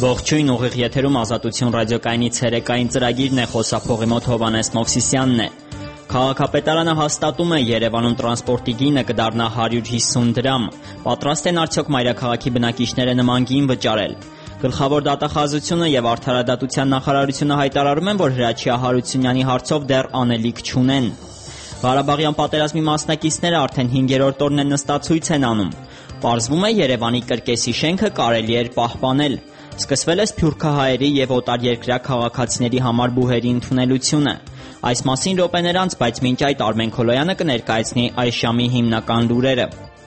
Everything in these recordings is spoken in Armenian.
Ողջույն, ուղիղ եթերում Ազատություն ռադիոկայանի ցերեկային ծրագիրն է, խոսափողի մոտ Հովհաննես Մովսիսյանն է։ Քաղաքապետարանը հաստատում է Երևանում տրանսպորտի գինը կդառնա 150 դրամ։ Պատրաստ են արդյոք մայրաքաղաքի բնակիչները նման գին վճարել։ Գլխավոր դատախազությունը եւ Արդարադատության նախարարությունը հայտարարում են, որ Հրաչյա Հարությունյանի հարցով դեռ անելիք չունեն։ Ղարաբաղյան պատերազմի մասնակիցները արդեն 5-րդ օրն են նստացույց են անում։ Պարզվում է, Երևանի կրկեսի շենքը կարելի էր պահպանել։ Սկսվել է սփյուռքահայերի եւ օտարերկրյա քաղաքացիների համար բուհերի ընդունելությունը։ Այս մասին րոպեներ անց, բայց մինչ այդ Արմեն Քոլոյանը կներկայացնի այս ժամի հիմնական լուրերը։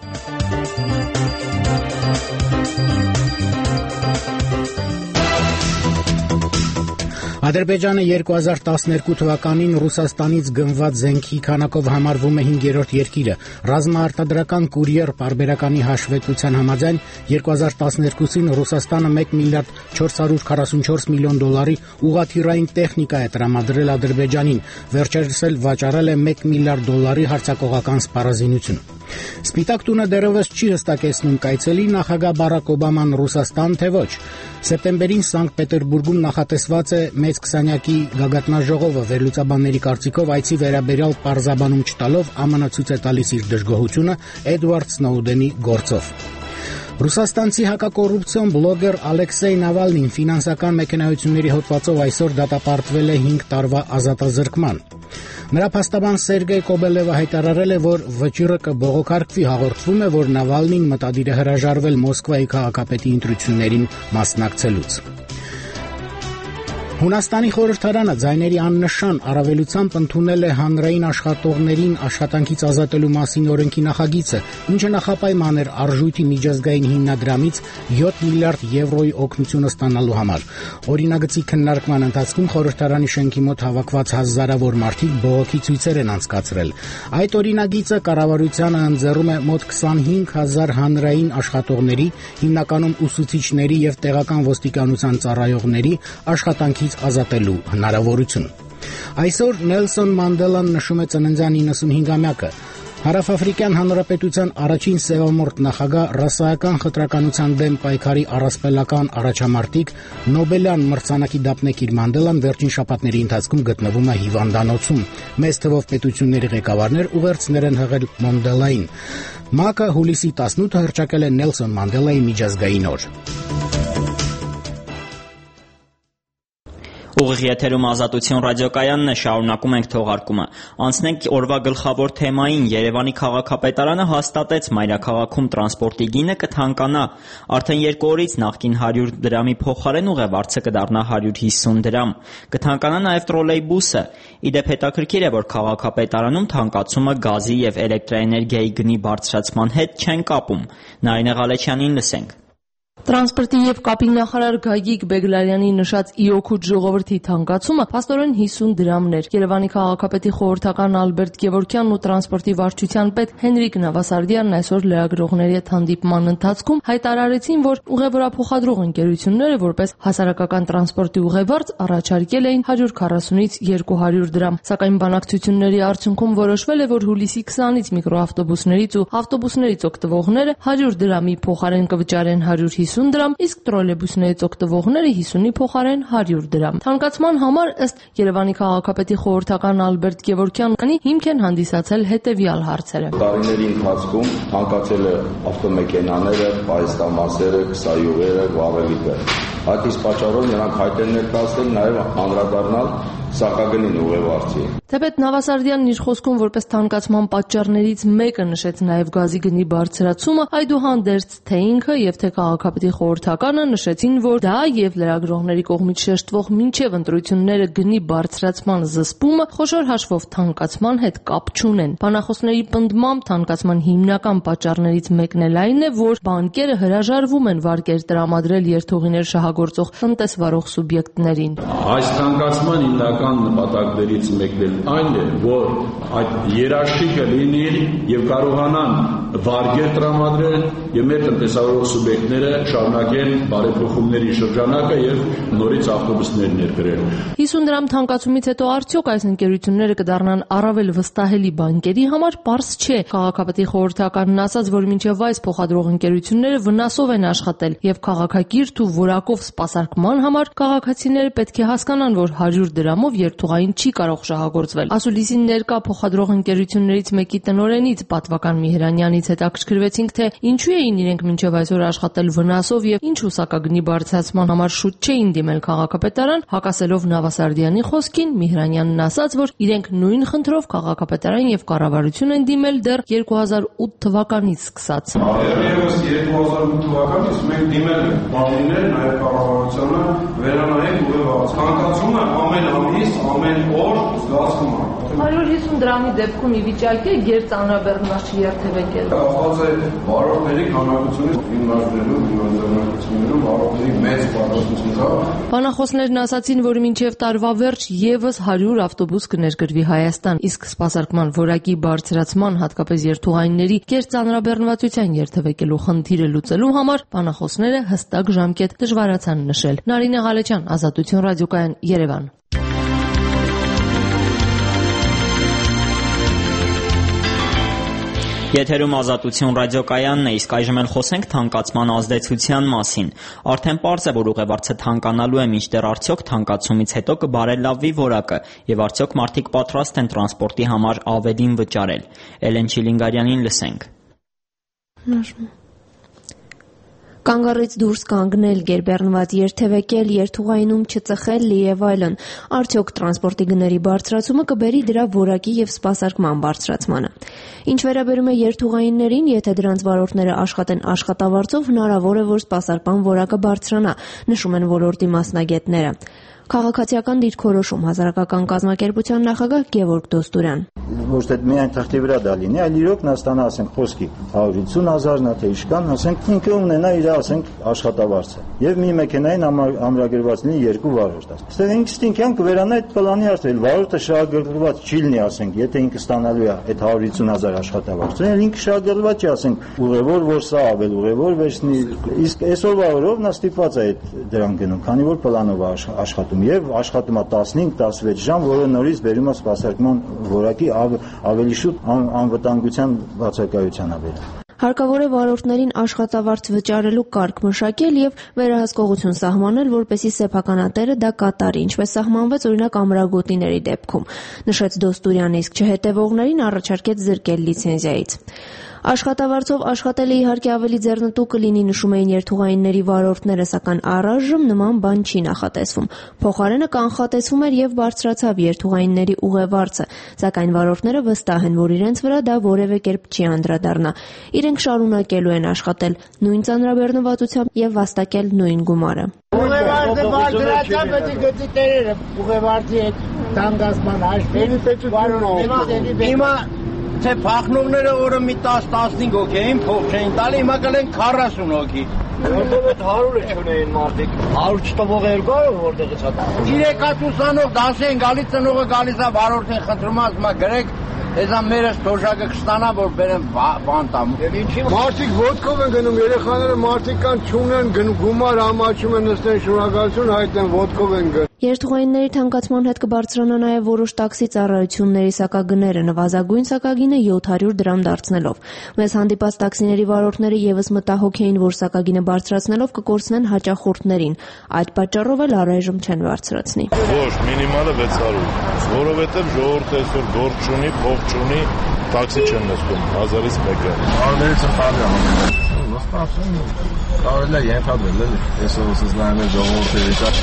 Ադրբեջանը 2012 թվականին Ռուսաստանից գնված զենքի քանակով համարվում է 5-րդ երկիրը։ Ռազմաարտադրական կուրիեր պարբերականի հաշվետվության համաձայն 2012-ին Ռուսաստանը 1 միլիարդ 444 միլիոն դոլարի ուղղաթիռային տեխնիկա է տրամադրել Ադրբեջանին, վերջերս էլ վաճառել է 1 միլիարդ դոլարի հարձակողական սպառազինություն։ Սպիտակ տունը դեռևս չի հստակեցնում կայցելի նախագահ Բարակ Օբաման Ռուսաստան, թե ոչ։ Սեպտեմբերին Սանկտ Պետերբուրգում նախատեսված է մեծ քսանյակի գագաթնաժողովը, վերլուծաբանների կարծիքով այցի վերաբերյալ պարզաբանում չտալով ԱՄՆ ցույց է տալիս իր դժգոհությունը Էդվարդ Սնոուդենի գործով։ Ռուսաստանցի հակակոռուպցիոն բլոգեր Ալեքսեյ Նավալնին ֆինանսական մեքենայությունների հոդվածով այսօր դատապարտվել է 5 տարվա ազատազրկման։ Նրա փաստաբան Սերգեյ Կոբելևը հայտարարել է, որ վճիռը կբողոքարկվի, հաղորդվում է, որ Նավալնին մտադիր է հրաժարվել Մոսկվայի քաղաքապետի ընտրություններին մասնակցելուց։ Հունաստանի խորհրդարանը ձայների աննշան առավելությամբ ընդունել է հանրային աշխատողներին աշխատանքից ազատելու մասին օրենքի նախագիծը, ինչը նախապայման էր արժույթի միջազգային հիմնադրամից 7 միլիարդ եվրոյի օգնություն ստանալու համար։ Օրինագծի քննարկման ընթացքում խորհրդարանի շենքի մոտ հավաքված հազարավոր մարդիկ բողոքի ցույցեր են անցկացրել։ Այդ օրինագիծը կառավարությանը ընձեռում է մոտ 25,000 հանրային աշխատողների, հիմնականում ուսուցիչների եւ տեղական ոստիկանության ծառայողների աշխատանքի ազատելու հնարավորություն։ Այսօր Նելսոն Մանդելան նշում է ծննդյան 95-ամյակը։ Հարավաֆրիկյան Հանրապետության առաջին սևամորթ նախագահ, ռասայական խտրականության դեմ պայքարի առասպելական առաջամարտիկ, Նոբելյան մրցանակի դափնեկիր Մանդելան վերջին շաբաթների ընթացքում գտնվում է հիվանդանոցում։ Մեծ թվով պետությունների ղեկավարներ ուղերձներ են հղել Մանդելային։ ՄԱԿ-ը հուլիսի 18-ը հռչակել է Նելսոն Մանդելայի միջազգային օր։ Ուղիղ եթերում Ազատություն ռադիոկայանն է, շարունակում ենք թողարկումը։ Անցնենք օրվա գլխավոր թեմային։ Երևանի քաղաքապետարանը հաստատեց մայրաքաղաքում տրանսպորտի գինը կթանկանա։ Արդեն 2 օրից նախկին 100 դրամի փոխարեն ուղևորցը կդառնա 150 դրամ։ Կթանկանա նաև տրոլեյբուսը։ Իդեպ հետաքրքիր է, որ քաղաքապետարանում թանկացումը գազի եւ էլեկտրաէներգիայի գնի բարձրացման հետ չեն կապում։ Նարինե Ղալեչյանին լսենք։ Տրանսպորտի եւ կապի նախարար Գագիկ Բեգլարյանի նշած իօքուտ ժողովրդի թանկացումը փաստորեն 50 դրամն էր։ Երևանի քաղաքապետի խորհրդական Ալբերտ Գևորգյանն ու տրանսպորտի վարչության պետ Հենրիկ Նավասարդյանն այսօր լրագրողների հետ հանդիպման ընթացքում հայտարարեցին, որ ուղևորափոխադրող ընկերությունները որպես հասարակական տրանսպորտի ուղևորց առաջարկել էին 140-ից 200 դրամ, սակայն բանակցությունների արդյունքում որոշվել է, որ հուլիսի 20-ից միկրոավտոբուսներից ու ավտոբուսներից օգտվողները 100 դրամի փոխարեն կվճարեն 150 դրամ, իսկ տրոլեյբուսներից օգտվողները 50-ի փոխարեն 100 դրամ։ Թանկացման համար ըստ Երևանի քաղաքապետի խորհրդական Ալբերտ Գևորգյանի հիմք են հանդիսացել հետևյալ հարցերը։ Տարիների ընթացքում թանկացել է ավտոմեքենաները, պայստամասերը, քսայուղերը, վառելիքը։ Այդ իսկ պատճառով նրանք հայտ են ներկայացրել նաև անդրադառնալ սակագնին ուղևորցի։ Թեպետ Նավասարդյանն իր խոսքում որպես թանկացման պատճառներից մեկը նշեց նաև գազի գնի բարձրացումը, այդուհանդերձ թե ինքը եւ թե քաղաքապետի խորհրդականը նշեցին, որ դա եւ լրագրողների կողմից շեշտվող մինչեւ ընտրությունները գնի բարձրացման զսպումը խոշոր հաշվով թանկացման հետ կապ չունեն։ Բանախոսների պնդմամբ թանկացման հիմնական պատճառներից մեկն էլ այն է, որ բանկերը հրաժարվում են վարկեր տրամադրել երթուղիներ շահագործող տնտեսվարող սուբյեկտներին։ Այս թանկացման հիմնական նպատակներից մեկն այն է, որ այդ երաշխիքը լինի եւ կարողանան վարկեր տրամադրել եւ մեր տնտեսավարող սուբյեկտները շարունակեն բարեփոխումների շրջանակը եւ նորից ավտոբուսներ ներկրել։ 50 դրամ թանկացումից հետո արդյոք այս ընկերությունները կդառնան առավել վստահելի բանկերի համար, պարզ չէ։ Քաղաքապետի խորհրդականն ասաց, որ մինչև այս փոխադրող ընկերությունները վնասով են աշխատել եւ քաղաքակիրթ ու որակով սպասարկման համար քաղաքացիները պետք է հասկանան, որ 100 դրամով երթուղային չի կարող շահագործվել։ Ասուլիսին ներկա փոխադրող ընկերություններից մեկի տնօրենից Պատվական Միհրանյանից հետաքրքրվեցինք, թե ինչու էին իրենք մինչև այսօր աշխատել վնասով եւ ինչու սակագնի բարձրացման համար շուտ չէին դիմել քաղաքապետարան։ Հակասելով Նավասարդյանի խոսքին, Միհրանյանն ասաց, որ իրենք նույն խնդրով քաղաքապետարան եւ կառավարություն են դիմել դեռ 2008 թվականից սկսած։ Եվս 2008 թվականից մենք դիմել ենք բանիներ նաեւ կառավարությանը վերանայեք ուղղված։ Ցանկացումը ամեն ամիս, ամեն օր զգացվում է։ 150 դրամի դեպքում ի վիճակի է գերծանրաբեռնված երթևեկել։ Կախված է վարորդների քանակությունից, հիմնադրամություններում վարորդների մեծ պատասխանատվություն կա։ Բանախոսներն ասացին, որ մինչև տարվա վերջ եւս 100 ավտոբուս կներկրվի Հայաստան, իսկ սպասարկման որակի բարձրացման, հատկապես երթուղայինների գերծանրաբեռնվածության երթևեկելու խնդիրը լուծելու համար բանախոսները հստակ ժամկետ դժվարացան նշել։ Նարինե Ղալեչյան, Ազատություն ռադիոկայան, Երևան։ Եթերում Ազատություն ռադիոկայանն է, իսկ այժմ էլ խոսենք թանկացման ազդեցության մասին։ Արդեն պարզ է, որ ուղևորցը թանկանալու է, մինչդեռ արդյոք թանկացումից հետո կբարելավվի որակը եւ արդյոք մարդիկ պատրաստ են տրանսպորտի համար ավելին վճարել։ Էլեն Չիլինգարյանին լսենք։ Կանգառից դուրս կանգնել, գերբեռնված երթևեկել, երթուղայինում չծխել եւ այլն։ Արդյոք տրանսպորտի գների բարձրացումը կբերի դրա որակի եւ սպասարկման բարձրացմանը։ Ինչ վերաբերում է երթուղայիններին, եթե դրանց վարորդները աշխատեն աշխատավարձով, հնարավոր է, որ սպասարկման որակը բարձրանա, նշում են ոլորտի մասնագետները։ Քաղաքացիական դիրքորոշում հասարակական կազմակերպության նախագահ Գևորգ Դոստուրյան։ Ոչ թե միայն թղթի վրա դա լինի, այլ իրոք նա ստանա, ասենք, խոսքի 150,000-ն, թե իշքան, ասենք, ինքը ունենա իր, ասենք, աշխատավարձը։ Եվ մի մեքենային ամրագրված լինի 2 վարորդ։ Այստեղ ինստինկտիվ կվերանա այդ պլանի արդյոք վարորդը շահագրգռված չի լինի, ասենք, եթե ինքը ստանալու է այդ 150,000 աշխատավարձը, ինքը շահագրգռված չի, ասենք, ուղևոր, որ սա ավել ուղևոր վերցնի, իսկ այսօրվա օրով նա ստիպված է այդ դրան գնում, քանի որ պլանով է աշխատում եւ աշխատում է 15-16 ժամ, որը նորից բերում է սպասարկման որակի ավելի շուտ անվտանգության բացակայության ավելին։ Հարկավոր է վարորդներին աշխատավարձ վճարելու կարգ մշակել եւ վերահսկողություն սահմանել, որպեսզի սեփականատերը դա կատարի, ինչպես սահմանվեց օրինակ ամրագոտիների դեպքում, նշեց Դոստուրյանը, իսկ չհետևողներին առաջարկեց զրկել լիցենզիայից։ Աշխատավարձով աշխատելը իհարկե ավելի ձեռնտու կլինի, նշում էին երթուղայինների վարորդները, սակայն առայժմ նման բան չի նախատեսվում։ Փոխարենը կանխատեսվում էր եւ բարձրացավ երթուղայինների ուղևորը, սակայն վարորդները վստահ են, որ իրենց վրա դա որևէ կերպ չի անդրադառնա։ Իրենք շարունակելու են աշխատել նույն ծանրաբեռնվածությամբ եւ վաստակել նույն գումարը։ Ուղևորը բարձրացավ, բայց գծի տերերը ուղևորի հետ դանդասման հաշվի Հիմա թե փախնողները օրը մի 10-15 հոգի էին, փող չէին տալի, հիմա կլեն 40 հոգի։ Որտեղ այդ 100-ը չունեին մարդիկ։ 100 չտվող երկարը որտեղից է։ 3 ուսանող դասի են գալիս, ծնողը գալիս է վարորդին խնդրում է, ասում է գրեք, Էզա մերս թոշակը կստանա, որ բերեմ բան տամ։ Մարդիկ ոտքով են գնում, երեխաները մարդիկ կան չունեն, գումար համաչում են, նստեն շնորհակալություն հայտնեն, ոտքով են գնում։ Երթուղայինների թանկացման հետ կբարձրանա նաև որոշ տաքսի ծառայությունների սակագները, նվազագույն սակագինը 700 դրամ դարձնելով։ Մեզ հանդիպած տաքսիների վարորդները եւս մտահոգ էին, որ սակագինը բարձրացնելով կկորցնեն հաճախորդներին։ Այդ պատճառով էլ առայժմ չեն բարձրացնի։ Ոչ, մինիմալը 600, որովհետեւ ժողովուրդը այսօր գործ չունի, փող չունի, տաքսի չեն նստում 1000-ից մեկը։ Արմերից խաղի է։ Վստահություն կարելի է ենթադրել, էլի։ Այսօր ուսուցնայել ժողովուրդը եկա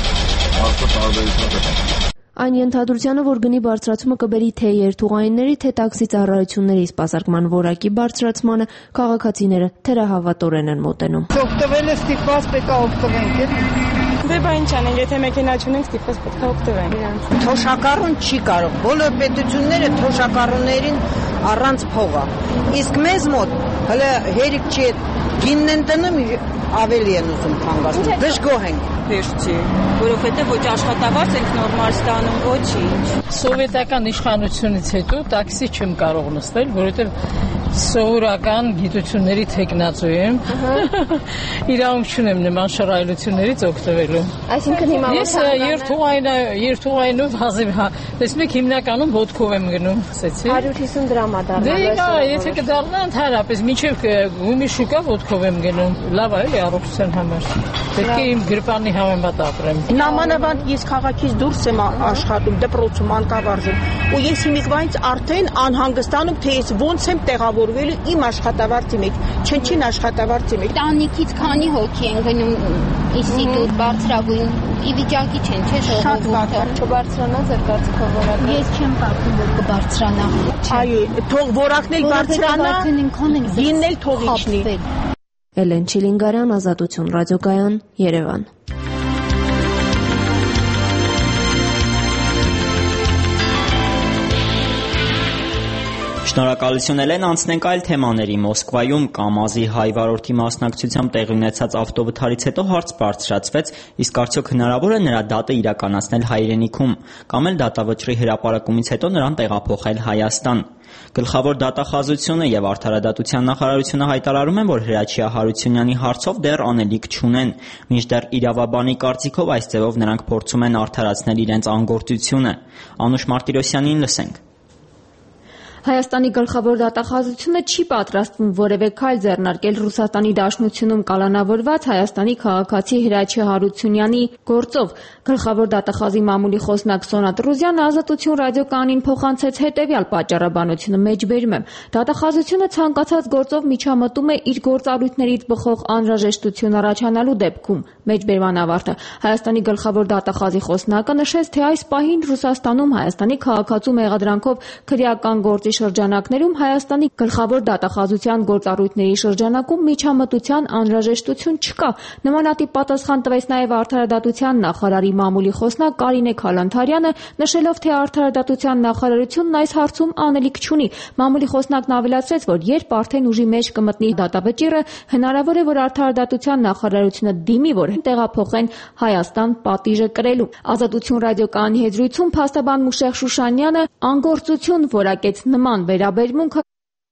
Այն ենթադրությանը, որ գնի բարձրացումը կբերի թե երթուղայինների, թե տաքսի ծառայությունների սպասարկման որակի բարձրացմանը, քաղաքացիները թերահավատորեն են մոտենում։ Օգտվել է ստիպված պետք է օգտվենք։ Դե բան չանենք, եթե մեքենա չունենք, ստիպված պետք է օգտվենք։ Թոշակառուն չի կարող։ Բոլոր պետությունները թոշակառուներին առանց փողա։ Իսկ մեզ մոտ հələ հերիք չի Գինն են տնում ավելի են ուզում թանկացնում։ Դժգոհ ենք։ Հեշտ չի, որովհետև ոչ աշխատավարձ ենք նորմալ ստանում, ոչինչ։ Սովետական իշխանությունից հետո տաքսի չեմ կարող նստել, որովհետև սովորական գիտությունների տեխնացու եմ։ Իրավունք չունեմ նման շռայլություններից օգտվելու։ Այսինքն հիմա ես երթուղայինով հազիվ տեսնում եք հիմնականում ոտքով եմ գնում, ասեցի։ 150 դրամ է դառնալու։ Դե եթե կդառնա ընդհանրապես մինչև գումի շուկա ոտքով եմ գնում։ Լավ է, էլի առողջության համար։ Պետք է իմ գրպանի համեմատ ապրեմ։ Նամանավանդ ես քաղաքից դուրս եմ աշխատում, դպրոցում, անկավարձում, ու ես հիմիկվանից արդեն անհանգստանում, թե ես ոնց եմ տեղավորվելու իմ աշխատավարձի մեջ, չնչին աշխատավարձի մեջ։ Տանիքից քանի հոգի են գնում ինստիտուտ բարձրագույն ի վիճակի չեն, չէ՞ ժողովուրդը։ Չբարձրանա ձեր կարծիքով որակը։ Ես չեմ կարծում, որ կբարձրանա։ Այո, թող որակն էլ բարձրանա, գինն էլ թող իջնի։ Էլեն Չիլինգարյան, Ազատություն ռադիոկայան, Երևան։ Շնորհակալություն Էլեն, անցնենք այլ թեմաների։ Մոսկվայում կամազի հայ վարորդի մասնակցությամբ տեղի ունեցած ավտովթարից հետո հարց բարձրացվեց, իսկ արդյոք հնարավոր է նրա դատը իրականացնել հայրենիքում, կամ էլ դատավճռի հրապարակումից հետո նրան տեղափոխել Հայաստան։ Գլխավոր դատախազությունը եւ Արդարադատության նախարարությունը հայտարարում են, որ Հրաչյա Հարությունյանի հարցով դեռ անելիք չունեն, մինչդեռ իրավաբանի կարծիքով այս ձևով նրանք փորձում են արդարացնել իրենց անգործությունը։ Անուշ Մարտիրոսյանին լսենք։ Հայաստանի գլխավոր դատախազությունը չի պատրաստվում որևէ քայլ ձեռնարկել Ռուսաստանի Դաշնությունում կալանավորված Հայաստանի քաղաքացի Հրաչյա Հարությունյանի գործով։ Գլխավոր դատախազի մամուլի խոսնակ Սոնա Տրուզյանը Ազատություն ռադիոկայանին փոխանցեց հետևյալ պատճառաբանությունը մեջբերում եմ։ Դատախազությունը ցանկացած գործով միջամտում է իր գործառույթներից բխող անհրաժեշտություն առաջանալու դեպքում։ Մեջբերման ավարտը։ Հայաստանի գլխավոր դատախազի խոսնակը նշեց, թե այս պահին Ռուսաստանում Հայաստանի քաղաքացու մեղադրանքով քրեական գործի շրջանակներում Հայաստանի գլխավոր դատախազության գործառույթների շրջանակում միջամտության անհրաժեշտություն չկա։ Նմանատիպ պատասխան տվեց նաև Արդարադատության նախարարի մամուլի խոսնակ Կարինե Քալանթարյանը, նշելով, թե Արդարադատության նախարարությունն այս հարցում անելիք չունի։ Մամուլի խոսնակն ավելացրեց, որ երբ արդեն ուժի մեջ կմտնի դատավճիռը, հնարավոր է, որ Արդարադատության նախարարությունը դիմի, որ տեղափոխեն Հայաստան պատիժը կրելու։ Ազատություն ռադիոկայանի հետ զրույցում փաստաբան Մուշեղ Շուշանյանը անգործություն որակեց նման վերաբերմունքը։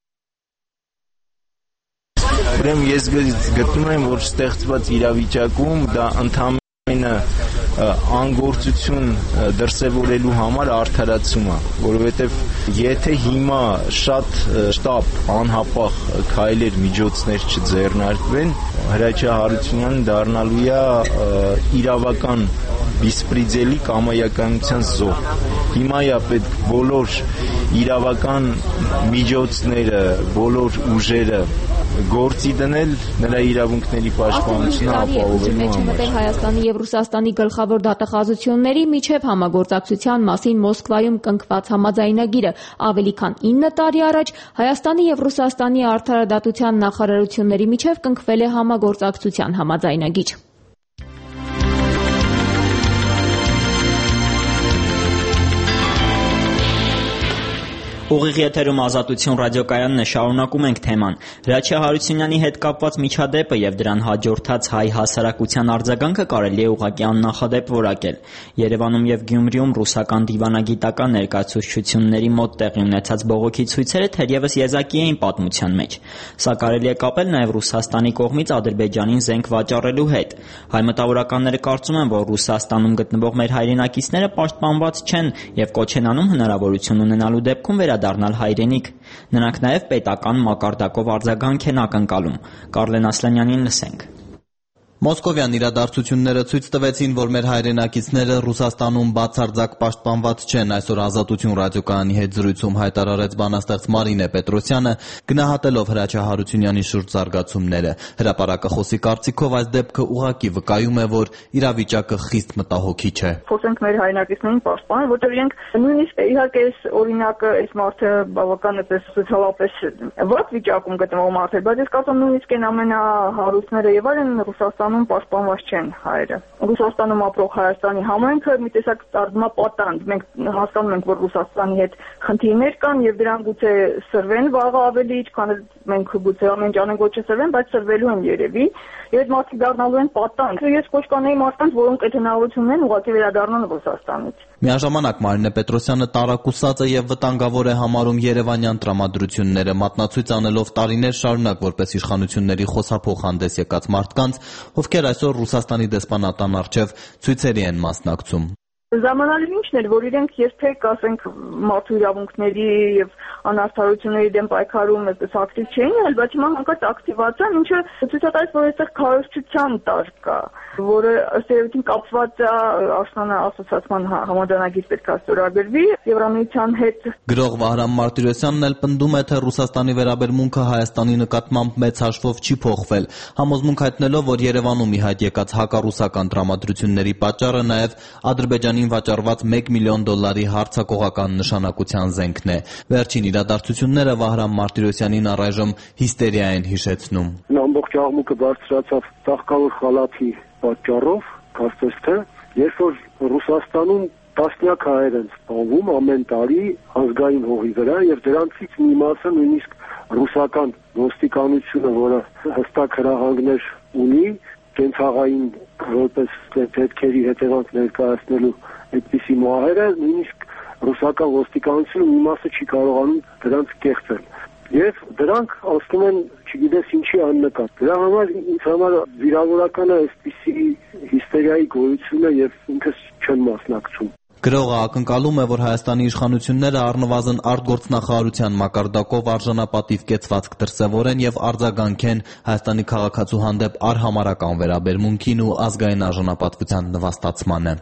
Ուրեմն ես գտնում եմ, որ ստեղծված իրավիճակում դա ընդհանրապես անգործություն դրսևորելու համար արդարացում է, որովհետև եթե հիմա շատ շտապ անհապաղ քայլեր միջոցներ չձեռնարկվեն, Հրաչյա Հարությունյանը դառնալու է իրավական բիսպրիձելի կամայականության զոհ։ Հիմա է պետք բոլոր իրավական միջոցները, բոլոր ուժերը գործի դնել նրա իրավունքների պաշտպանությունը ապահովելու համար։ Հայաստանի եւ Ռուսաստանի գլխավոր դատախազությունների միջև համագործակցության մասին Մոսկվայում կնքված համաձայնագիրը ավելի քան 9 տարի առաջ Հայաստանի եւ Ռուսաստանի արդարադատության նախարարությունների միջև կնքվել է համագործակցության համաձայնագիր։ Ուղիղ եթերում Ազատություն ռադիոկայանն է, շարունակում ենք թեման։ Հրաչյա Հարությունյանի հետ կապված միջադեպը եւ դրան հաջորդած հայ հասարակության արձագանքը կարելի է ուղղակի աննախադեպ որակել։ Երևանում եւ Գյումրիում ռուսական դիվանագիտական ներկայացուցչությունների մոտ տեղի ունեցած բողոքի ցույցերը թերևս եզակի էին պատմության մեջ։ Սա կարելի է կապել նաեւ Ռուսաստանի կողմից Ադրբեջանին զենք վաճառելու հետ։ Հայ մտավորականները կարծում են, որ Ռուսաստանում գտնվող մեր հայրենակիցները պաշտպանված չեն եւ կոչ են անում հնարավորություն ունենալու դեպքում դառնալ հայրենիք։ Նրանք նաև պետական մակարդակով արձագանք են ակնկալում։ Կարլեն Ասլանյանին լսենք։ Մոսկովյան իրադարձությունները ցույց տվեցին, որ մեր հայրենակիցները Ռուսաստանում բացարձակ պաշտպանված չեն, այսօր Ազատություն ռադիոկայանի հետ զրույցում հայտարարեց բանաստեղծ Մարինե Պետրոսյանը, գնահատելով Հրաչյա Հարությունյանի շուրջ զարգացումները։ Հրապարակախոսի կարծիքով այս դեպքը ուղղակի վկայում է, որ իրավիճակը խիստ մտահոգիչ է։ Փորձենք մեր հայրենակիցներին պաշտպանել, որտեղ իրենք նույնիսկ իհարկե այս օրինակը այս մարդը բավական է սոցիալապես վատ վիճակում գտնվող մարդ է, բայց ես կարծում նույնիսկ այն ամենահարուստները եւ այլն Ռուսաստանում պաշտպանված չեն հայերը։ Ռուսաստանում ապրող Հայաստանի համայնքը մի տեսակ դառնում է պատանդ։ Մենք հասկանում ենք, որ Ռուսաստանի հետ խնդիրներ կան եւ դրան գուցե սրվեն վաղը ավելի, քան մենք գուցե ամեն ինչ անենք, որ չսրվեն, բայց սրվելու են երևի, եւ այդ մարդիկ դառնալու են պատանդ։ Ես կոչ կանեի մարդկանց, որոնք այդ հնարավորությունն են, ուղղակի վերադառնան Ռուսաստանից։ Միաժամանակ Մարինե Պետրոսյանը տարակուսած է եւ վտանգավոր է համարում երևանյան տրամադրությունները, մատնացույց անելով տարիներ շարունակ որպես իշխանությունների խոսափող հանդես եկած մարդկանց, ովքեր այսօր Ռուսաստանի դեսպանատան առջև ցույցերի են մասնակցում։ Ժամանակին ինչն էր, որ իրենք երբեք, ասենք, մարդու իրավունքների եւ անարդարությունների դեմ պայքարում այդպես ակտիվ չէին, այլ բայց հիմա հանկարծ ակտիվացան, ինչը ցույց է տալիս, որ այստեղ քարոզչության տար կա, որը ըստ երևույթին կապված է Աշնանը ասոցիացիան համաձայնագիր պետք է ստորագրվի Եվրամիության հետ։ Գրող Վահրամ Մարտիրոսյանն էլ պնդում է, թե Ռուսաստանի վերաբերմունքը Հայաստանի նկատմամբ մեծ հաշվով չի փոխվել, համոզմունք հայտնելով, որ Երևանում ի հայտ եկած հակառուսական տրամադրությունների պատճառը նաեւ Ադրբեջանին վաճառված $1 միլիոն հարձակողական նշանակության զենքն է։ Վերջին իրադարձությունները Վահրամ Մարտիրոսյանին առայժմ հիստերիա են հիշեցնում։ Ամբողջ աղմուկը բարձրացավ տաղկավոր խալաթի պատճառով, կարծես թե, երբ որ Ռուսաստանում տասնյակ հայեր են սպանվում ամեն տարի ազգային հողի վրա եւ դրանցից մի մասը նույնիսկ ռուսական ոստիկանությունը, որը հստակ հրահանգներ ունի կենցաղային որպես պետքերի հետևանք ներկայացնելու այդպիսի մահերը, նույնիսկ ռուսական ոստիկանությունը մի մասը չի կարողանում դրանց կեղծել։ Եվ դրանք ասում են, չգիտես ինչի աննկատ։ Դրա համար ինձ համար վիրավորական է այսպիսի հիստերիայի գոյությունը եւ ինքս չեմ մասնակցում։ Գրողը ակնկալում է, որ Հայաստանի իշխանությունները առնվազն արտգործնախարարության մակարդակով արժանապատիվ կեցվածք դրսևորեն եւ արձագանքեն Հայաստանի քաղաքացու հանդեպ արհամարական վերաբերմունքին ու ազգային արժանապատվության նվաստացմանը։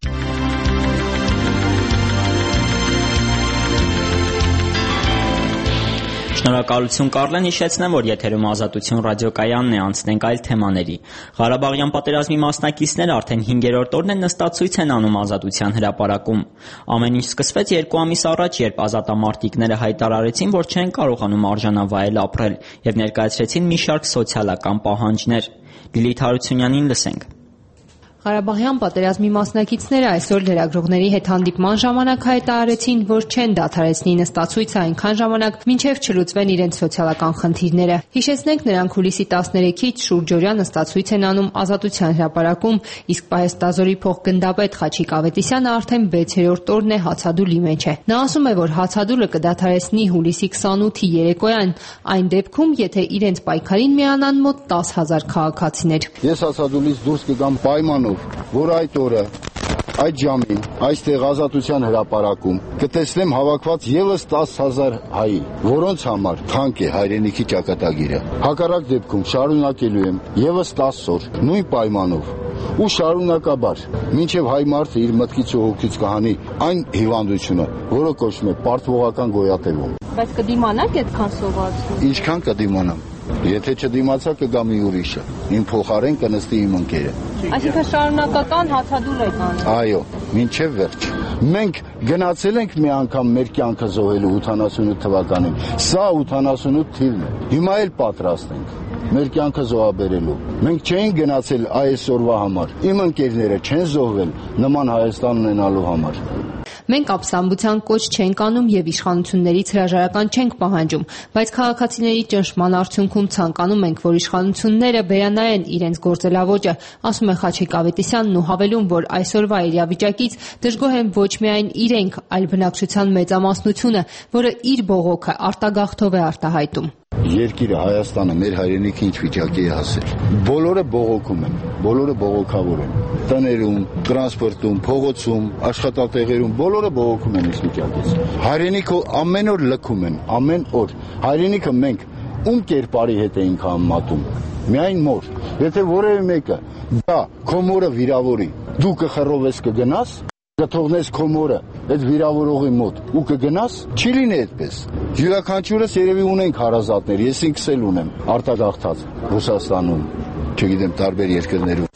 Շնորհակալություն Կարլեն, հիշեցնեմ, որ եթերում Ազատություն ռադիոկայանն է, անցնենք այլ թեմաների։ Ղարաբաղյան պատերազմի մասնակիցները արդեն 5-րդ օրն են նստածույց են անում Ազատության հրապարակում։ Ամեն ինչ սկսվեց 2 ամիս առաջ, երբ ազատամարտիկները հայտարարեցին, որ չեն կարողանում արժանավայել ապրել եւ ներկայացրեցին մի շարք սոցիալական պահանջներ։ Լիլիթ Հարությունյանին լսենք։ Ղարաբաղյան պատերազմի մասնակիցները այսօր լրագրողների հետ հանդիպման ժամանակ հայտարարեցին, որ չեն դադարեցնի նստածույցը այնքան ժամանակ, մինչև չլուծվեն իրենց սոցիալական խնդիրները։ Հիշեցնենք, նրանք հուլիսի 13-ից շուրջօրյա նստածույց են անում Ազատության հրապարակում, իսկ Պահեստազորի փոխգնդապետ Խաչիկ Ավետիսյանը արդեն 6-րդ օրն է հացադուլի մեջ է։ Նա ասում է, որ հացադուլը կդադարեցնի հուլիսի 28-ի երեկոյան, այն դեպքում, եթե իրենց պայքարին միանան մոտ 10,000 քաղաքացիներ։ Ես հացադուլից դուրս կգամ պայմանով, որ այդ օրը, այդ ժամին, այստեղ Ազատության հրապարակում կտեսնեմ հավաքված եւս 10,000 հայի, որոնց համար թանկ է հայրենիքի ճակատագիրը։ Հակառակ դեպքում շարունակելու եմ եւս 10 օր նույն պայմանով ու շարունակաբար, մինչև հայ մարդը իր մտքից ու հոգից կհանի այն հիվանդությունը, որը կոչվում է պարտվողական գոյատևում։ Բայց կդիմանաք այդքան սովածություն։ Ինչքան կդիմանամ։ Եթե չդիմացա կգա մի ուրիշը, իմ փոխարեն կնստի իմ ընկերը։ Այսինքն շարունակական հացադուլ եք անում։ Այո, մինչև վերջ։ Մենք գնացել ենք մի անգամ մեր կյանքը զոհելու 88 թվականին։ Սա 88 թիվն է։ Հիմա էլ պատրաստ ենք մեր կյանքը զոհաբերելու։ Մենք չէինք գնացել այսօրվա համար։ Իմ ընկերները չեն զոհվել նման Հայաստան ունենալու համար։ Մենք ապստամբության կոչ չենք անում եւ իշխանություններից հրաժարական չենք պահանջում, բայց քաղաքացիների ճնշման արդյունքում ցանկանում ենք, որ իշխանությունները վերանայեն իրենց գործելավոճը, ասում է Խաչիկ Ավետիսյանն ու հավելում, որ այսօրվա իրավիճակից դժգոհ են ոչ միայն իրենք, այլ բնակչության մեծամասնությունը, որը իր բողոքը արտագաղթով է արտահայտում։ Երկիրը Հայաստանը մեր հայրենիքի ինչ վիճակի է հասել։ Բոլորը բողոքում են, բոլորը բողոքավոր են։ Տներում, տրանսպորտում, փողոցում, աշխատատեղերում բոլորը բողոքում են այս վիճակից։ Հայրենիքը ամեն օր լքում են, ամեն օր։ Հայրենիքը մենք ում կերպարի հետ էինք համատում։ Միայն մոր։ Եթե որևէ մեկը դա քո մորը վիրավորի, դու կխռովես կգնաս, կթողնես քո մորը այդ վիրավորողի մոտ ու կգնաս, չի լինի այդպես։ Յուրաքանչյուրս երևի ունենք հարազատներ, ես ինքս էլ ունեմ արտագաղթած Ռուսաստանում, չգիտեմ, տարբեր երկրներում։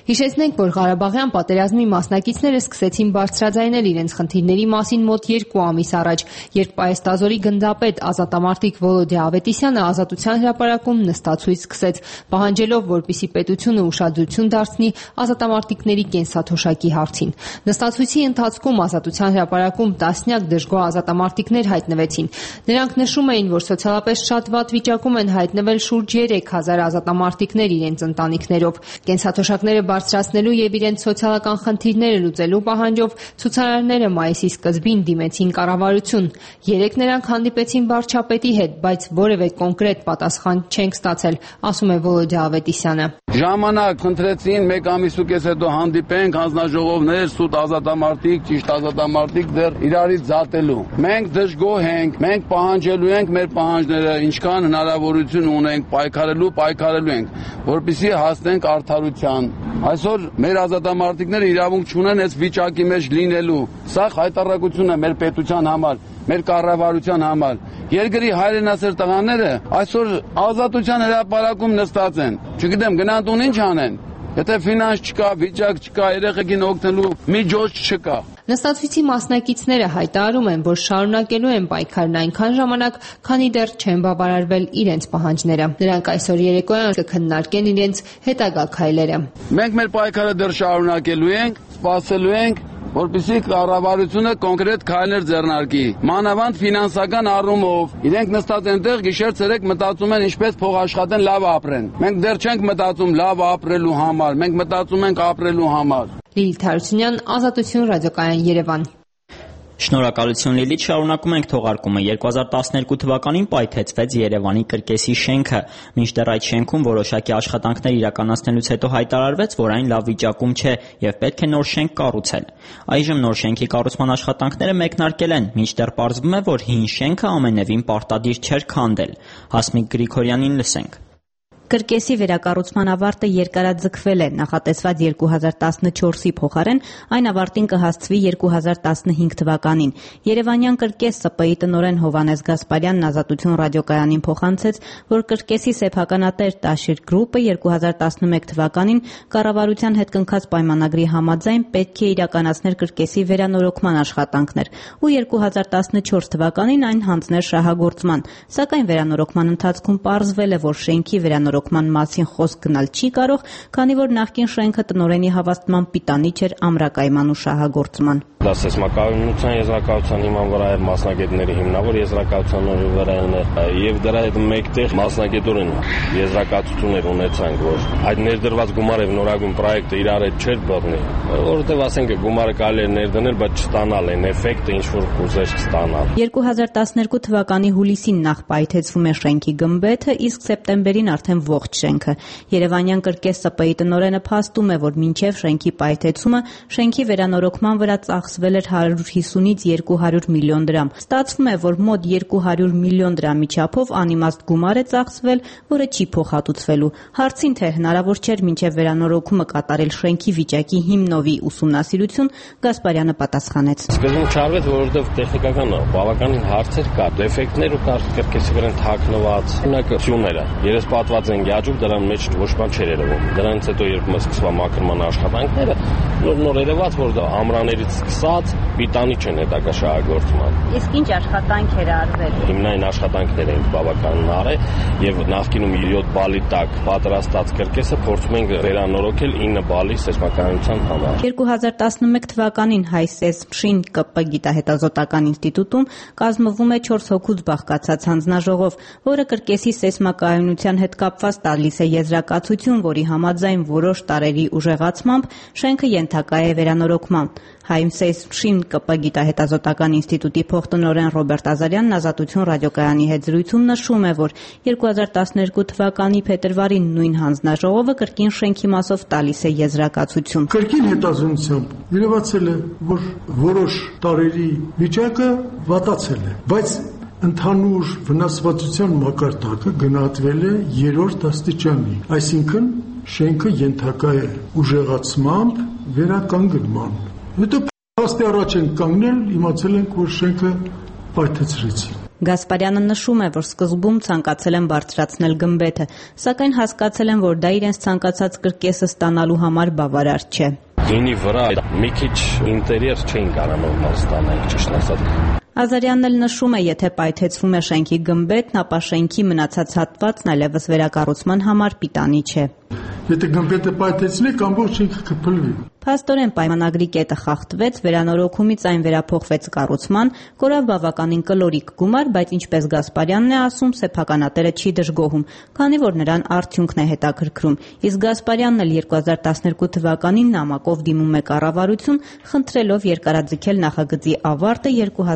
Հիշեցնենք, որ Ղարաբաղյան պատերազմի մասնակիցները սկսեցին բարձրաձայնել իրենց խնդիրների մասին մոտ 2 ամիս առաջ, երբ պայեստազորի գնդապետ ազատամարտիկ Վոլոդիա Ավետիսյանը Ազատության հրապարակում նստացույց սկսեց, պահանջելով, որպեսզի պետությունը ուշադրություն դարձնի ազատամարտիկների կենսաթոշակի հարցին։ Նստացույցի ընթացքում Ազատության հրապարակում տասնյակ դժգոհ ազատամարտիկներ հայտնվեցին։ Նրանք նշում էին, որ սոցիալապես շատ վատ վիճակում են հայտնվել շուրջ 3000 ազատամարտիկներ իրենց ընտանիքներով։ Կենսաթոշակները բարձրացնելու եւ իրենց սոցիալական խնդիրները լուծելու պահանջով ցուցարարները մայիսի սկզբին դիմեցին կառավարություն։ Երեկ նրանք հանդիպեցին վարչապետի հետ, բայց որևէ կոնկրետ պատասխան չենք ստացել, ասում է Վոլոդիա Ավետիսյանը։ Ժամանակ խնդրեցին 1 ամիսուկես հետո հանդիպենք, հանձնաժողովներ, սուտ ազատամարտիկ, ճիշտ ազատամարտիկ դեռ իրարից զատելու։ Մենք դժգոհ ենք, մենք պահանջելու ենք մեր պահանջները, ինչքան հնարավորություն ունենք պայքարելու ենք, որպեսզի հասնենք արդարության։ Այսօր մեր ազատամարտիկները իրավունք չունեն այս վիճակի մեջ լինելու։ Սա խայտառակություն է մեր պետության համար, մեր կառավարության համար։ Երկրի հայրենասեր տղաները այսօր ազատության հրապարակում նստած են։ Չգիտեմ, գնան տուն ինչ անեն։ Եթե ֆինանս չկա, վիճակ չկա, երեխեքին օգնելու միջոց չկա։ Նստացույցի մասնակիցները հայտարարում են, որ շարունակելու են պայքարն այնքան ժամանակ, քանի դեռ չեն բավարարվել իրենց պահանջները։ Նրանք այսօր երեկոյան կքննարկեն իրենց հետագա քայլերը։ Մենք մեր պայքարը դեռ շարունակելու ենք, սպասելու ենք, որպեսզի կառավարությունը կոնկրետ քայլեր ձեռնարկի, մանավանդ ֆինանսական առումով։ Իրենք նստած այնտեղ գիշեր-ցերեկ մտածում են ինչպես փոխաշխատեն, լավ ապրեն։ Մենք դեռ չենք մտածում լավ ապրելու համար, մենք մտածում ենք ապրելու համար։ Լիլիթ Հարությունյան, Ազատություն, Ռադիոկայան, Երևան։ Շնորհակալություն Լիլիթ, շարունակում ենք թողարկումը։ 2012 թվականին պայթեցվեց Երևանի կրկեսի շենքը, մինչդեռ այդ շենքում որոշակի աշխատանքներ իրականացնելուց հետո հայտարարվեց, որ այն լավ վիճակում չէ եւ պետք է նոր շենք կառուցել։ Այժմ նոր շենքի կառուցման աշխատանքները մեկնարկել են, մինչդեռ պարզվում է, որ հին շենքը ամենևին պարտադիր չէր քանդել։ Հասմիկ Գրիգորյանին լսենք։ Կրկեսի վերակառուցման ավարտը երկարաձգվել է, նախատեսված 2014-ի փոխարեն այն ավարտին կհասցվի 2015 թվականին։ Երևանյան կրկես ՍՊ-ի տնօրեն Հովհաննես Գասպարյանն Ազատություն ռադիոկայանին փոխանցեց, որ կրկեսի սեփականատեր Տաշիր գրուպը 2011 թվականին կառավարության հետ կնքած պայմանագրի համաձայն պետք է իրականացներ կրկեսի վերանորոգման աշխատանքներ, ու 2014 թվականին այն հանձներ շահագործման, սակայն վերանորոգման ընթացքում պարզվել է, որ շենքի վերանորոգման մասին խոսք գնալ չի կարող, քանի որ նախկին շենքը տնօրենի հավաստման պիտանի չէր ամրակայման ու շահագործման։ Դա սեյսմակայունության եզրակացության հիման վրա է, մասնագետների հիմնավոր եզրակացության վրա է, եւ դրա հետ մեկտեղ մասնագետորեն եզրակացություններ ունեցանք, որ այդ ներդրված գումարը եւ նորագույն պրոյեկտը իրար հետ չէր բռնի, որովհետեւ ասենք գումարը կարելի է ներդնել, բայց չստանալ այն էֆեկտը, ինչ որ կուզեր ստանալ։ 2012 թվականի հուլիսին նախ պայթեցվում է շենքի գմբեթը, իսկ սեպտեմբերին արդեն ողջ շենքը։ Երևանյան կրկես ՍՊ-ի տնօրենը փաստում է, որ մինչև շենքի պայթեցումը շենքի վերանորոգման վրա ծախսվել էր 150-ից 200 միլիոն դրամ։ Ստացվում է, որ մոտ 200 միլիոն դրամի չափով անիմաստ գումար է ծախսվել, որը չի փոխհատուցվելու։ Հարցին, թե հնարավոր չէր մինչև վերանորոգումը կատարել շենքի վիճակի հիմնովի ուսումնասիրություն, Գասպարյանը պատասխանեց։ Սկզբում չարվեց, որովհետև տեխնիկական բավականին հարցեր կար, դեֆեկտներ ու կար կրկեսի վրան թաքնված ունակությունները։ Երես պատված են յաջուր, դրան մեջ ոչ բան չէր երևում։ Դրանից հետո երբ սկսվա մաքրման աշխատանքները, նոր երևաց, որ դա ամրաներից սկսած պիտանի չեն հետագա շահագործման։ Իսկ ինչ աշխատանք էր արվել։ Հիմնային աշխատանքներ են բավականին արել եւ նախկինում 7 բալի տակ պատրաստած կրկեսը փորձում ենք վերանորոգել 9 բալի սեյսմակայունության համար։ 2011 թվականին Հայսեյսմշին ԿՊ գիտահետազոտական ինստիտուտում կազմվում է 4 հոգուց բաղկացած հանձնաժողով, որը կրկեսի սեյսմակայունության հետ կապված տալիս է եզրակացություն, որի համաձայն որոշ տարերի ուժեղացմամբ շենքը ենթակա է վերանորոգման։ Հայսեյսմշին ԿՊ գիտահետազոտական ինստիտուտի փոխտնօրեն Ռոբերտ Ազարյանն Ազատություն ռադիոկայանի հետ զրույցում նշում է, որ 2012 թվականի փետրվարին նույն հանձնաժողովը կրկին շենքի մասով տալիս է եզրակացություն։ Կրկին հետազոտությամբ երևացել է, որ որոշ տարերի վիճակը վատացել է, բայց ընդհանուր վնասվածության մակարդակը գնահատվել է 3-րդ աստիճանի, այսինքն շենքը ենթակա է ուժեղացմամբ վերականգնման։ Հետո փաստի առաջ են կանգնել, իմացել ենք, որ շենքը պայթեցրեցին։ Գասպարյանը նշում է, որ սկզբում ցանկացել են բարձրացնել գմբեթը, սակայն հասկացել են, որ դա իրենց ցանկացած կրկեսը ստանալու համար բավարար չէ։ Գինի վրա մի քիչ ինտերիեր չէին կարող նորմալ ստանալ, ճիշտ ասած։ Ազարյանն էլ նշում է, եթե պայթեցվում է շենքի գմբեթն, ապա շենքի մնացած հատվածն այլևս վերակառուցման համար պիտանի չէ։ Եթե գմբեթը պայթեցնեք, ամբողջ շենքը կփլվի։ Փաստորեն պայմանագրի կետը խախտվեց, վերանորոգումից այն վերափոխվեց կառուցման, կորավ բավականին կլորիկ գումար, բայց ինչպես Գասպարյանն է ասում, սեփականատերը չի դժգոհում, քանի որ նրան արդյունքն է հետաքրքրում։ Իսկ Գասպարյանն էլ 2012 թվականին նամակով դիմում է կառավարություն, խնդրելով երկարաձգել նախագծի ավարտը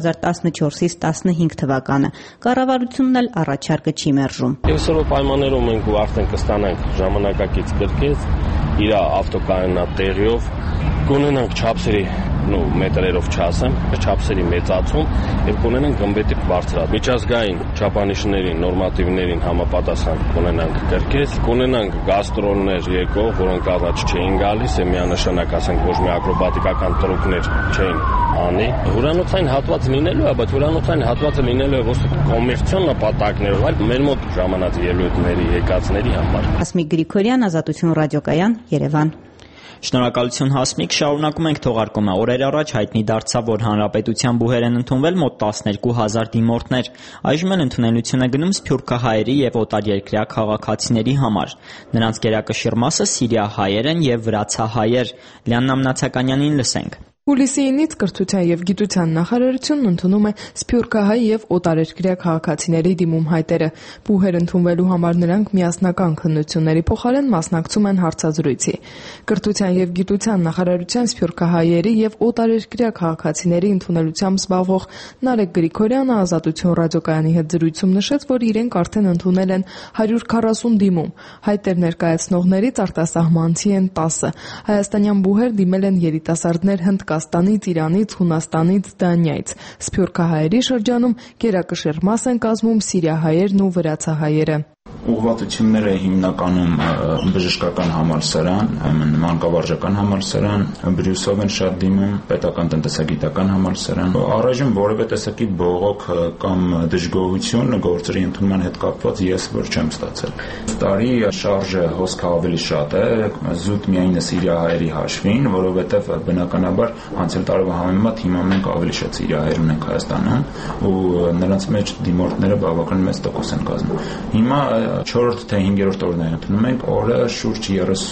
2014-ից 15 թվականը։ Կառավարությունն էլ առաջարկը չի մերժում։ Այսօրվա պայմաններում մենք արդեն կստանանք ժամանակակից գրքեր, իր ավտոկայանատեղիով կունենանք չափսերի, մետրերով չասեմ, չափսերի մեծացում եւ կունենանք գմբեթի բարձրացում։ Միջազգային չափանիշներին, նորմատիվներին համապատասխան կունենանք գրքեր, կունենանք գաստրոլներ եկող, որոնք առաջ չէին գալիս, միանշանակ ասենք ոչ մի ակրոբատիկական տրուկներ չէին անի։ Հյուրանոցային հատված լինելու է, բայց հյուրանոցային հատվածը լինելու է ոչ թե կոմերցիոն նպատակներով, այլ մեր մոտ ժամանած ելույթների, եկածների համար։ Հասմիկ Գրիգորյան, Ազատություն ռադիոկայան, Երևան։ Շնորհակալություն Հասմիկ, շարունակում ենք թողարկումը։ Օրեր առաջ հայտնի դարձավ, որ հանրապետության բուհեր են ընդունվել մոտ 12,000 դիմորդներ։ Այժմ էլ ընդունելություն է գնում սփյուռքահայերի եւ օտարերկրյա քաղաքացիների համար։ Նրանց գերակշիռ մասը սիրիահայեր են եւ վրացահայեր։ Լիաննա Մնացականյանին լսենք։ Հուլիսի 9-ից Կրթության եւ Գիտության նախարարությունն ընդունում է սփյուռքահայ եւ օտարերկրյա քաղաքացիների դիմում հայտերը։ Բուհեր ընդունվելու համար նրանք միասնական քննությունների փոխարեն մասնակցում են հարցազրույցի։ Կրթության եւ Գիտության նախարարության սփյուռքահայերի եւ օտարերկրյա քաղաքացիների ընդունելությամբ զբաղվող Նարեկ Գրիգորյանը Ազատություն ռադիոկայանի հետ զրույցում նշեց, որ իրենք արդեն ընդունել են 140 դիմում։ Հայտեր ներկայացնողներից արտասահմանցի են 10։ Հայաստանյան բուհեր դիմել են երիտասարդներ Հնդկաստանից, Իրանից, Հունաստանից, Դանիայից։ Սփյուռքահայերի շրջանում գերակշիռ մաս են կազմում սիրիահայերն ու վրացահայերը։ Ուղղվածությունները հիմնականում բժշկական համալսարան, մանկավարժական համալսարան, Բրյուսով են շատ դիմում, պետական տնտեսագիտական համալսարան։ Առայժմ որևէ տեսակի բողոք կամ դժգոհություն գործերի ընդունման հետ կապված ես որ չեմ ստացել։ Տարի շարժը հոսքը ավելի շատ է, զուտ միայն սիրիահայերի հաշվին, որովհետև բնականաբար անցյալ տարվա համեմատ հիմա մենք ավելի շատ սիրիահայեր ունենք Հայաստանում ու նրանց մեջ դիմորդները բավական մեծ տոկոս են կազմում։ Հիմա 4-րդ թե 5-րդ օրն է ընդունում ենք, օրը շուրջ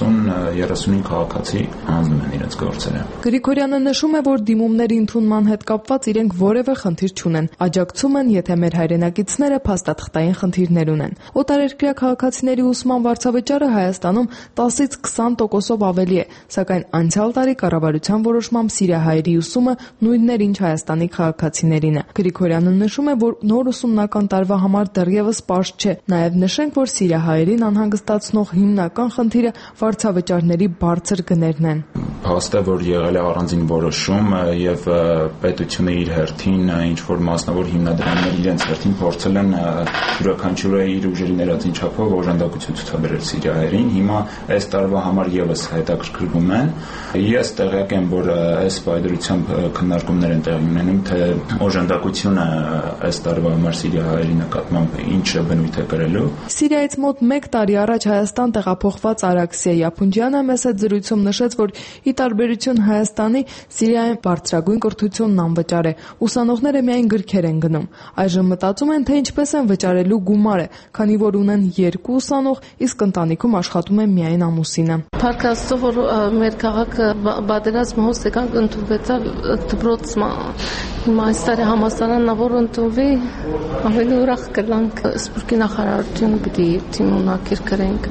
30-35 քաղաքացի հանձնում են իրենց գործերը։ Գրիգորյանը նշում է, որ դիմումների ընդունման հետ կապված իրենք որևէ խնդիր չունեն, աջակցում են, եթե մեր հայրենակիցները փաստաթղթային խնդիրներ ունեն։ Օտարերկրյա քաղաքացիների ուսման վարձավճարը Հայաստանում 10-ից 20%-ով ավելի է, սակայն անցյալ տարի կառավարության որոշմամբ սիրիահայերի ուսումը նույնն էր, ինչ Հայաստանի քաղաքացիներին է։ Գրիգորյանը նշում է, որ նոր ուսումնական տարվա համար դեռևս պարզ չէ։ Նաև նշենք, որ սիրիահայերին անհանգստացնող հիմնական խնդիրը վարձավճարների բարձր գներն են։ Փաստ է, որ եղել է առանձին որոշում եւ պետությունը իր հերթին ինչ որ մասնավոր հիմնադրամներ իրենց հերթին փորձել են յուրաքանչյուրը իր ուժերի ներածին չափով օժանդակություն ցուցաբերել սիրիահայերին։ Հիմա այս տարվա համար եւս հետաքրքրվում են։ Ես տեղյակ եմ, որ այս պայմանությամբ քննարկումներ են տեղի ունենում, թե օժանդակությունը այս տարվա համար սիրիահայերի նկատմամբ ինչ բնույթ է կրելու։ Սիրիայից մոտ 1 տարի առաջ Հայաստան տեղափոխված Արաքսիա Յապունջյանը մեծ զրույցում նշեց, որ ի տարբերություն Հայաստանի Սիրիայում բարձրագույն կրթությունն անվճար է։ Ուսանողները միայն գրքեր են գնում։ Այժմ մտածում են, թե ինչպես են վճարելու գումարը, քանի որ ունեն 2 ուսանող, իսկ ընտանիքում աշխատում է միայն ամուսինը։ Փառք Աստծո, որ մեր քաղաքը բادرազմ հոստեկան ընդունվեցավ դպրոցը։ Հիմա այս տարի համալսարանն որ ընդունվի, ավելի ուրախ կլանք։ Սպորտի նախարարությունը պիտի թիմունակիր կրենք։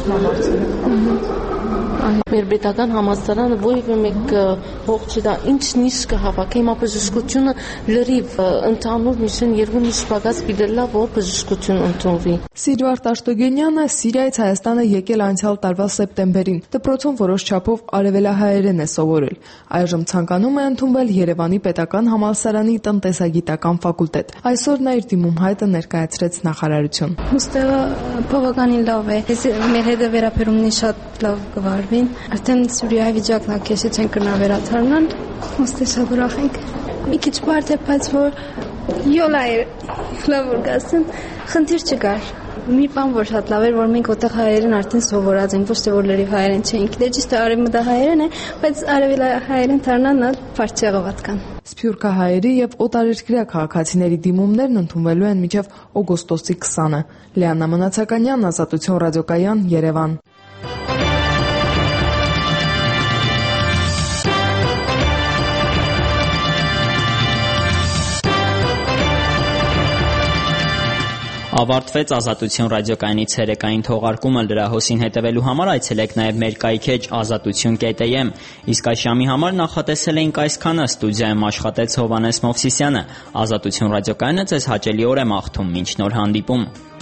Մեր պետական համալսարանը որևէ մեկ հող չդա, ինչ նիշ կհավաքի, հիմա բժշկությունը լրիվ ընդհանուր նիշեն երկու նիշ բագած պիտելա, որ բժշկություն ընդունվի։ Սիրվարդ Աշտոգենյանը Սիրիայից Հայաստան է եկել անցյալ տարվա սեպտեմբերին։ Դպրոցում որոշ չափով արևելահայերեն է սովորել։ Այժմ ցանկանում է ընդունվել Երևանի պետական համալսարանի տնտեսագիտական ֆակուլտետ։ Այսօր նա իր դիմում հայտը ներկայացրեց նախարարություն։ Ոստեղը բավականին լավ է։ Մեր հետ վերաբերումն շատ լավ կվարվին։ Արդեն Սուրիայի վիճակն ակեսից են կնա վերադառնալ։ Ոստե շատ ուրախ ենք։ Մի քիչ բարդ է, բայց որ Յոլա որ գասեմ, խնդիր չկար։ Մի բան որ շատ լավ էր, որ մենք այդտեղ հայերեն արդեն սովորած ենք, ոչ թե որ լրիվ հայերեն չենք։ Դե ճիշտ է արևմտահայերեն է, բայց արևելահայերեն դառնալ փարտ չեղված կան։ Սփյուռքահայերի եւ օտարերկրյա քաղաքացիների դիմումներն ընդունվելու են մինչեւ օգոստոսի 20-ը։ Լիանա Մնացականյան, Ազատություն ռադիոկայան, Երևան։ Ավարտվեց Ազատություն ռադիոկայանի ցերեկային թողարկումը։ Լրահոսին հետևելու համար այցելեք նաև մեր կայքեջ azatutun.am։ Իսկ այս շամի համար նախատեսել էինք այսքանը։ Ստուդիայում աշխատեց Հովհաննես Մովսիսյանը։ Ազատություն ռադիոկայանը ձեզ հաճելի օր է մաղթում։ Մինչ նոր հանդիպում։